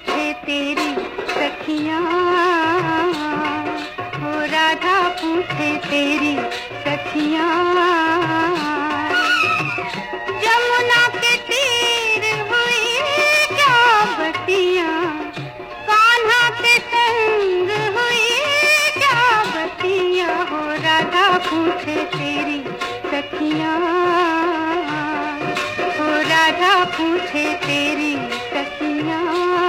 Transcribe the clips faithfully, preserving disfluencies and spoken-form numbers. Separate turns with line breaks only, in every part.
पूछे तेरी सखियाँ, हो राधा पूछे तेरी सखियाँ। जमुना के तीर हुई क्या बतियाँ, कान्हा के संग हुई क्या बतियाँ, हो राधा पूछे तेरी सखियाँ, हो राधा पूछे तेरी सखियाँ।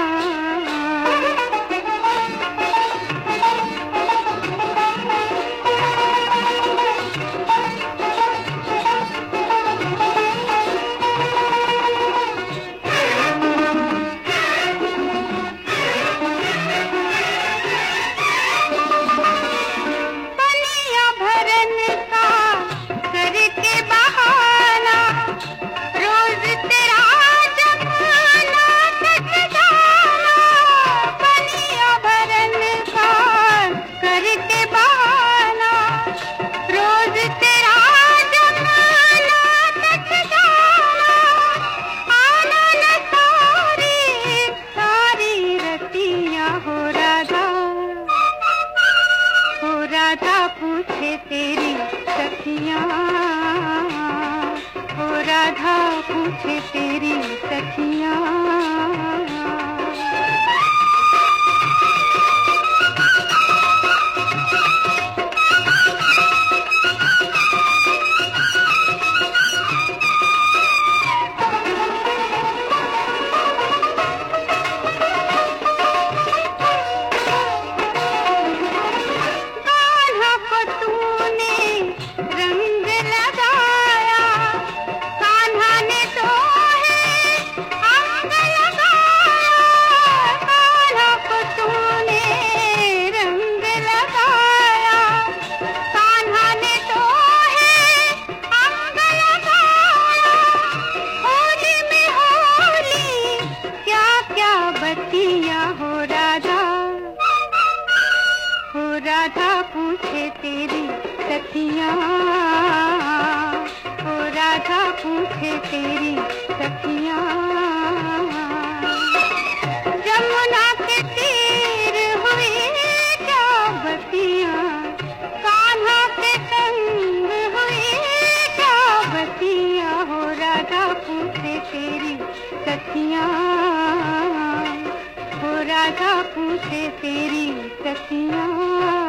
राधा पूछे तेरी सखियाँ, हो राधा पूछे तेरी सखियाँ। हो राधा, हो राधा पूछे तेरी सखियाँ, हो राधा पूछे तेरी सखियाँ। जमुना के तीर हुई क्या बतियाँ, कान्हा के संग हुई क्या बतियाँ, हो राधा पूछे तेरी सखियाँ, हो राधा पूछे तेरी सखियाँ।